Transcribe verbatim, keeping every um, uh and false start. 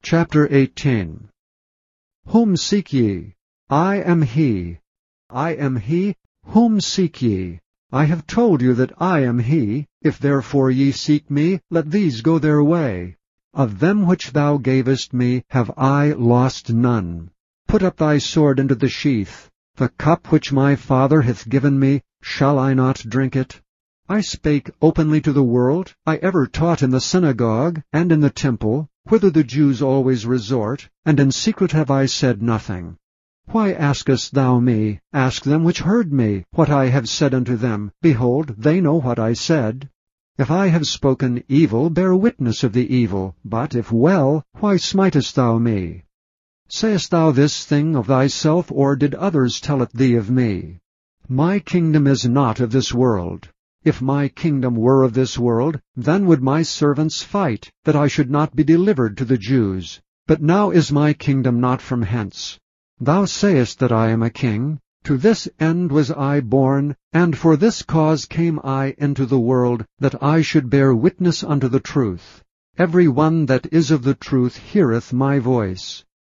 Chapter eighteen. Whom seek ye? I am he. I am he. Whom seek ye? I have told you that I am he. If therefore ye seek me, let these go their way. Of them which thou gavest me have I lost none. Put up thy sword into the sheath. The cup which my Father hath given me, shall I not drink it? I spake openly to the world. I ever taught in the synagogue, and in the temple, whither the Jews always resort, and in secret have I said nothing. Why askest thou me? Ask them which heard me, what I have said unto them. Behold, they know what I said. If I have spoken evil, bear witness of the evil. But if well, why smitest thou me? Sayest thou this thing of thyself, or did others tell it thee of me? My kingdom is not of this world. If my kingdom were of this world, then would my servants fight, that I should not be delivered to the Jews. But now is my kingdom not from hence. Thou sayest that I am a king. To this end was I born, and for this cause came I into the world, that I should bear witness unto the truth. Every one that is of the truth heareth my voice.